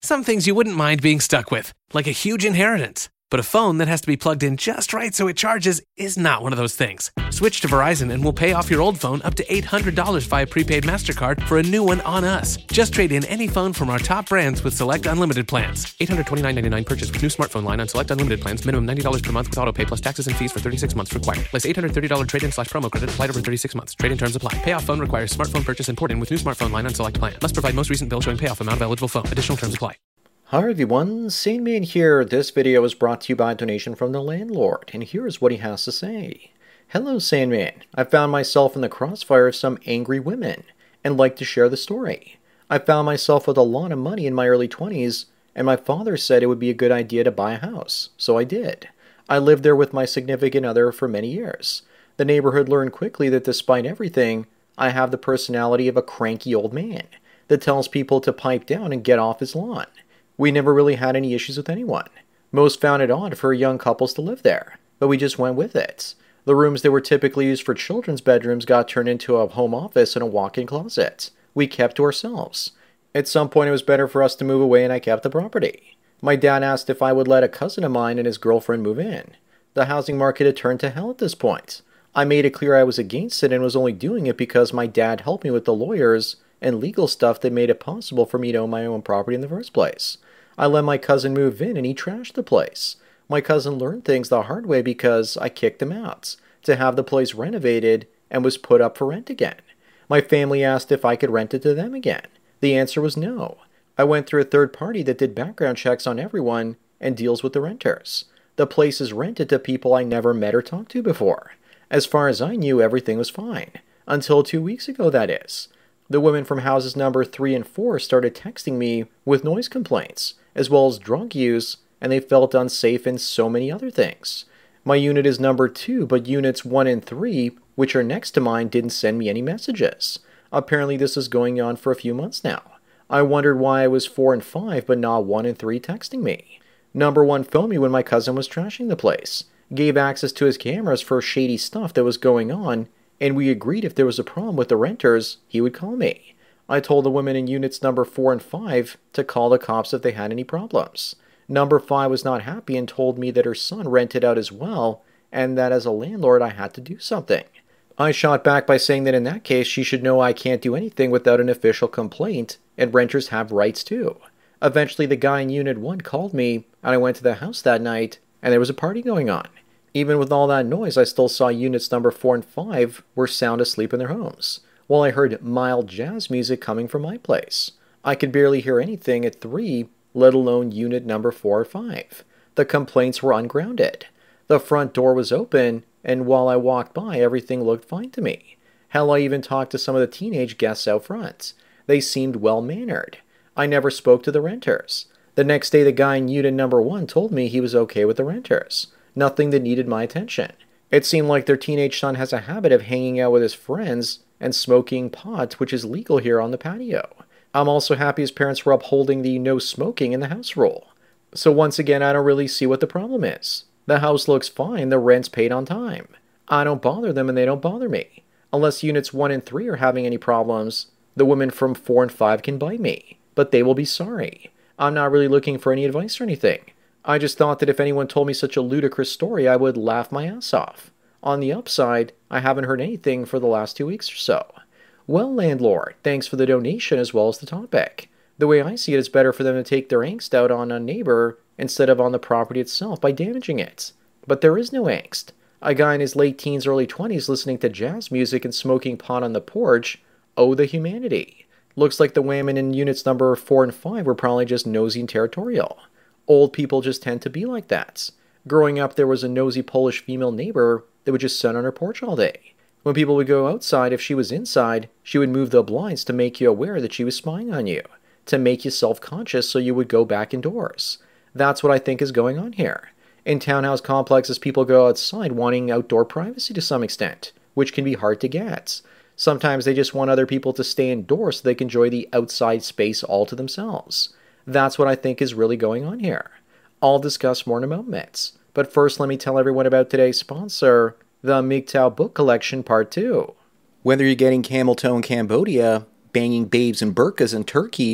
Some things you wouldn't mind being stuck with, like a huge inheritance. But a phone that has to be plugged in just right so it charges is not one of those things. Switch to Verizon and we'll pay off your old phone up to $800 via prepaid MasterCard for a new one on us. Just trade in any phone from our top brands with select unlimited plans. $829.99 purchase with new smartphone line on select unlimited plans. Minimum $90 per month with autopay plus taxes and fees for 36 months required. Place $830 trade-in/promo credit applied over 36 months. Trade-in terms apply. Payoff phone requires smartphone purchase and port-in with new smartphone line on select plan. Must provide most recent bill showing payoff amount of eligible phone. Additional terms apply. Hi everyone, Sandman here. This video is brought to you by a donation from the landlord, and here's what he has to say. Hello Sandman, I found myself in the crossfire of some angry women, and like to share the story. I found myself with a lot of money in my early 20s, and my father said it would be a good idea to buy a house, so I did. I lived there with my significant other for many years. The neighborhood learned quickly that despite everything, I have the personality of a cranky old man that tells people to pipe down and get off his lawn. We never really had any issues with anyone. Most found it odd for young couples to live there, but we just went with it. The rooms that were typically used for children's bedrooms got turned into a home office and a walk-in closet. We kept to ourselves. At some point it was better for us to move away and I kept the property. My dad asked if I would let a cousin of mine and his girlfriend move in. The housing market had turned to hell at this point. I made it clear I was against it and was only doing it because my dad helped me with the lawyers and legal stuff that made it possible for me to own my own property in the first place. I let my cousin move in and he trashed the place. My cousin learned things the hard way because I kicked him out to have the place renovated and was put up for rent again. My family asked if I could rent it to them again. The answer was no. I went through a third party that did background checks on everyone and deals with the renters. The place is rented to people I never met or talked to before. As far as I knew, everything was fine. Until 2 weeks ago, that is. The women from houses number 3 and 4 started texting me with noise complaints, as well as drug use, and they felt unsafe and so many other things. My unit is number 2, but units 1 and 3, which are next to mine, didn't send me any messages. Apparently this is going on for a few months now. I wondered why I was 4 and 5, but not 1 and 3 texting me. Number 1 phoned me when my cousin was trashing the place, gave access to his cameras for shady stuff that was going on, and we agreed if there was a problem with the renters, he would call me. I told the women in units number 4 and 5 to call the cops if they had any problems. Number 5 was not happy and told me that her son rented out as well, and that as a landlord I had to do something. I shot back by saying that in that case she should know I can't do anything without an official complaint, and renters have rights too. Eventually the guy in unit 1 called me, and I went to the house that night, and there was a party going on. Even with all that noise, I still saw units number 4 and 5 were sound asleep in their homes, while I heard mild jazz music coming from my place. I could barely hear anything at 3, let alone unit number 4 or 5. The complaints were ungrounded. The front door was open, and while I walked by, everything looked fine to me. Hell, I even talked to some of the teenage guests out front. They seemed well-mannered. I never spoke to the renters. The next day, the guy in unit number 1 told me he was okay with the renters. Nothing that needed my attention. It seemed like their teenage son has a habit of hanging out with his friends and smoking pot, which is legal here on the patio. I'm also happy his parents were upholding the no smoking in the house rule. So once again, I don't really see what the problem is. The house looks fine, the rent's paid on time. I don't bother them and they don't bother me. Unless units 1 and 3 are having any problems, the women from 4 and 5 can bite me, but they will be sorry. I'm not really looking for any advice or anything. I just thought that if anyone told me such a ludicrous story, I would laugh my ass off. On the upside, I haven't heard anything for the last 2 weeks or so. Well, landlord, thanks for the donation as well as the topic. The way I see it, it's better for them to take their angst out on a neighbor instead of on the property itself by damaging it. But there is no angst. A guy in his late teens, early 20s listening to jazz music and smoking pot on the porch, oh the humanity. Looks like the women in units number 4 and 5 were probably just nosy and territorial. Old people just tend to be like that. Growing up, there was a nosy Polish female neighbor that would just sit on her porch all day. When people would go outside, if she was inside, she would move the blinds to make you aware that she was spying on you, to make you self-conscious so you would go back indoors. That's what I think is going on here. In townhouse complexes, people go outside wanting outdoor privacy to some extent, which can be hard to get. Sometimes they just want other people to stay indoors so they can enjoy the outside space all to themselves. That's what I think is really going on here. I'll discuss more in a moment. But first, let me tell everyone about today's sponsor, the MGTOW Book Collection Part 2. Whether you're getting Camel Toe in Cambodia, banging babes in burqas in Turkey,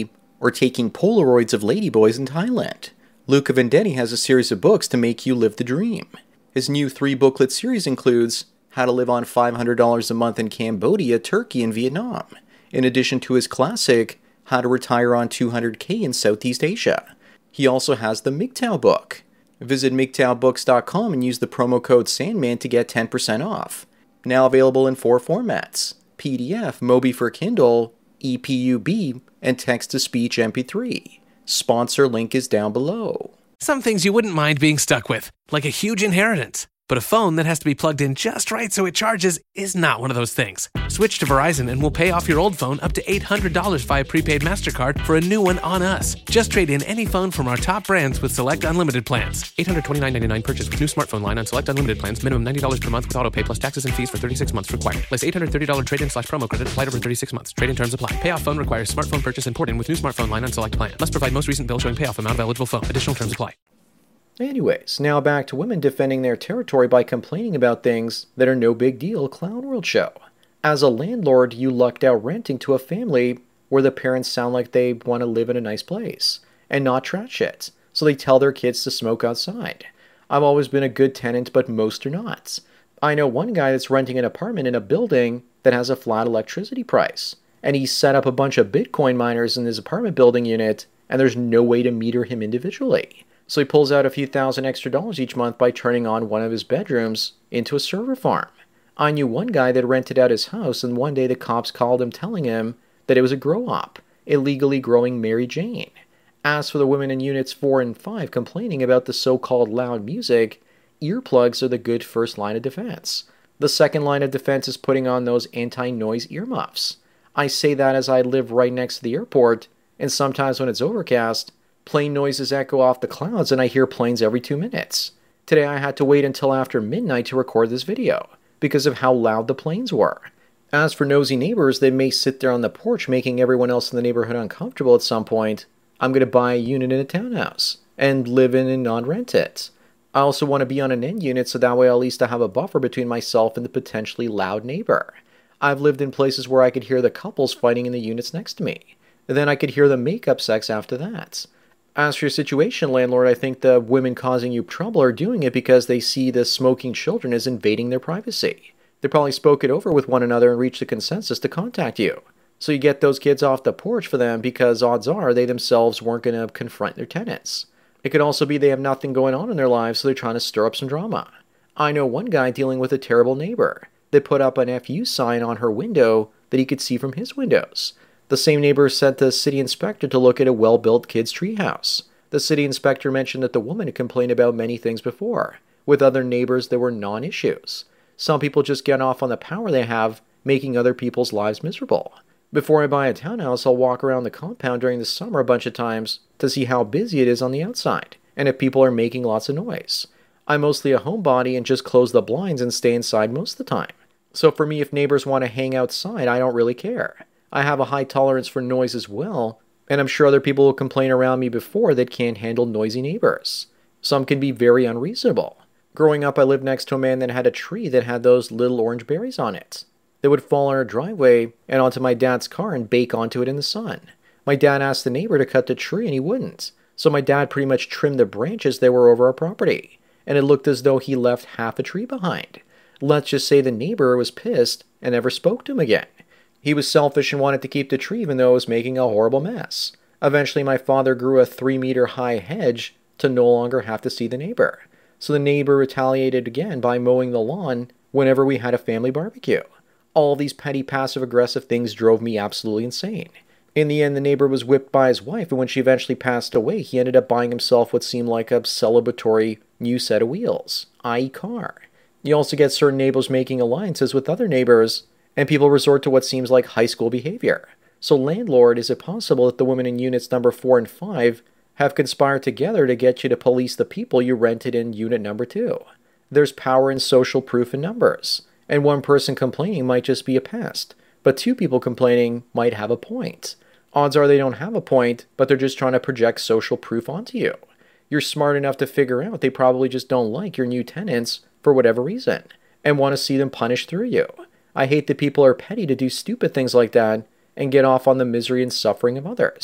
or taking Polaroids of ladyboys in Thailand. Luca Vendetti has a series of books to make you live the dream. His new 3-booklet series includes How to Live on $500 a Month in Cambodia, Turkey, and Vietnam, in addition to his classic How to Retire on $200K in Southeast Asia. He also has the MGTOW book. Visit MGTOWbooks.com and use the promo code Sandman to get 10% off. Now available in 4 formats: PDF, Mobi for Kindle, EPUB, and text-to-speech MP3. Sponsor link is down below. Some things you wouldn't mind being stuck with, like a huge inheritance. But a phone that has to be plugged in just right so it charges is not one of those things. Switch to Verizon and we'll pay off your old phone up to $800 via prepaid MasterCard for a new one on us. Just trade in any phone from our top brands with select unlimited plans. $829.99 purchase with new smartphone line on select unlimited plans. Minimum $90 per month with autopay plus taxes and fees for 36 months required. Less $830 trade-in/promo credit applied over 36 months. Trade-in terms apply. Payoff phone requires smartphone purchase and port-in with new smartphone line on select plan. Must provide most recent bill showing payoff amount of eligible phone. Additional terms apply. Anyways, now back to women defending their territory by complaining about things that are no big deal. Clown World show. As a landlord, you lucked out renting to a family where the parents sound like they want to live in a nice place and not trash it, so they tell their kids to smoke outside. I've always been a good tenant, but most are not. I know one guy that's renting an apartment in a building that has a flat electricity price, and he set up a bunch of Bitcoin miners in his apartment building unit, and there's no way to meter him individually. So he pulls out a few $1,000 extra each month by turning on one of his bedrooms into a server farm. I knew one guy that rented out his house, and one day the cops called him telling him that it was a grow-op, illegally growing Mary Jane. As for the women in units 4 and 5 complaining about the so-called loud music, earplugs are the good first line of defense. The second line of defense is putting on those anti-noise earmuffs. I say that as I live right next to the airport, and sometimes when it's overcast, plane noises echo off the clouds and I hear planes every 2 minutes. Today I had to wait until after midnight to record this video because of how loud the planes were. As for nosy neighbors, they may sit there on the porch making everyone else in the neighborhood uncomfortable at some point. I'm going to buy a unit in a townhouse and live in and not rent it. I also want to be on an end unit so that way at least I have a buffer between myself and the potentially loud neighbor. I've lived in places where I could hear the couples fighting in the units next to me. And then I could hear them make up sex after that. As for your situation, landlord, I think the women causing you trouble are doing it because they see the smoking children as invading their privacy. They probably spoke it over with one another and reached a consensus to contact you. So you get those kids off the porch for them because odds are they themselves weren't going to confront their tenants. It could also be they have nothing going on in their lives, so they're trying to stir up some drama. I know one guy dealing with a terrible neighbor. They put up an FU sign on her window that he could see from his windows. The same neighbor sent the city inspector to look at a well-built kid's treehouse. The city inspector mentioned that the woman had complained about many things before. With other neighbors, there were non-issues. Some people just get off on the power they have, making other people's lives miserable. Before I buy a townhouse, I'll walk around the compound during the summer a bunch of times to see how busy it is on the outside, and if people are making lots of noise. I'm mostly a homebody and just close the blinds and stay inside most of the time. So for me, if neighbors want to hang outside, I don't really care. I have a high tolerance for noise as well, and I'm sure other people will complain around me before that can't handle noisy neighbors. Some can be very unreasonable. Growing up, I lived next to a man that had a tree that had those little orange berries on it. They would fall on our driveway and onto my dad's car and bake onto it in the sun. My dad asked the neighbor to cut the tree and he wouldn't, so my dad pretty much trimmed the branches that were over our property, and it looked as though he left half a tree behind. Let's just say the neighbor was pissed and never spoke to him again. He was selfish and wanted to keep the tree even though it was making a horrible mess. Eventually my father grew a 3-meter high hedge to no longer have to see the neighbor. So the neighbor retaliated again by mowing the lawn whenever we had a family barbecue. All these petty passive-aggressive things drove me absolutely insane. In the end, the neighbor was whipped by his wife, and when she eventually passed away, he ended up buying himself what seemed like a celebratory new set of wheels, i.e. car. You also get certain neighbors making alliances with other neighbors, and people resort to what seems like high school behavior. So landlord, is it possible that the women in units number 4 and 5 have conspired together to get you to police the people you rented in unit number 2? There's power in social proof in numbers, and one person complaining might just be a pest, but 2 people complaining might have a point. Odds are they don't have a point, but they're just trying to project social proof onto you. You're smart enough to figure out they probably just don't like your new tenants for whatever reason, and want to see them punished through you. I hate that people are petty to do stupid things like that and get off on the misery and suffering of others.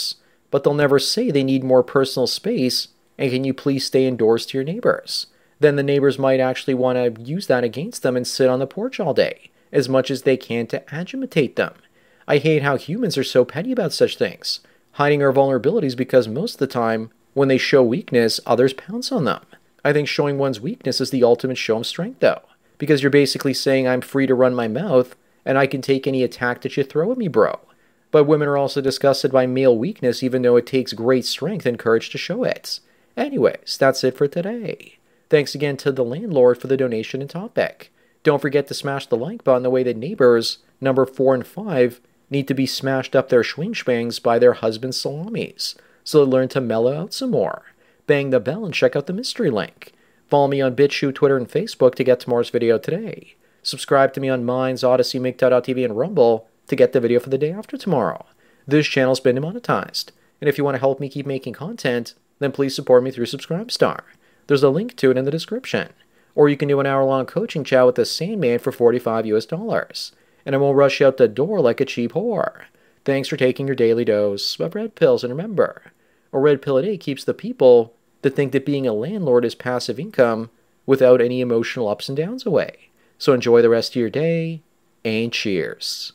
but they'll never say they need more personal space and can you please stay indoors to your neighbors. Then the neighbors might actually want to use that against them and sit on the porch all day, as much as they can to agitate them. I hate how humans are so petty about such things, hiding our vulnerabilities because most of the time, when they show weakness, others pounce on them. I think showing one's weakness is the ultimate show of strength though, because you're basically saying I'm free to run my mouth and I can take any attack that you throw at me, bro. But women are also disgusted by male weakness even though it takes great strength and courage to show it. Anyways, that's it for today. Thanks again to the landlord for the donation and topic. Don't forget to smash the like button the way that neighbors, number 4 and 5, need to be smashed up their schwing-schwangs by their husband's salamis, so they learn to mellow out some more. Bang the bell and check out the mystery link. Follow me on BitChute, Twitter, and Facebook to get tomorrow's video today. Subscribe to me on Minds, Odyssey, MGTOW.tv, and Rumble to get the video for the day after tomorrow. This channel's been demonetized, and if you want to help me keep making content, then please support me through Subscribestar. There's a link to it in the description. Or you can do an hour-long coaching chat with the Sandman for $45 US, and I won't rush you out the door like a cheap whore. Thanks for taking your daily dose of red pills, and remember, a red pill a day keeps the people that think that being a landlord is passive income without any emotional ups and downs away. So enjoy the rest of your day, and cheers.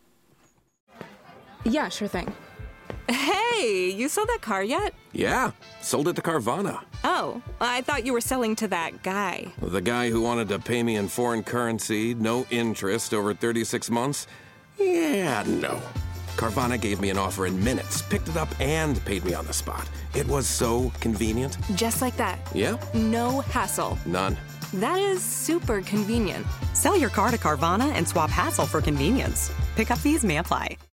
Yeah, sure thing. Hey, you sold that car yet? Yeah, sold it to Carvana. Oh, I thought you were selling to that guy. The guy who wanted to pay me in foreign currency, no interest, over 36 months? Yeah, no. Carvana gave me an offer in minutes, picked it up, and paid me on the spot. It was so convenient. Just like that. Yeah. No hassle. None. That is super convenient. Sell your car to Carvana and swap hassle for convenience. Pickup fees may apply.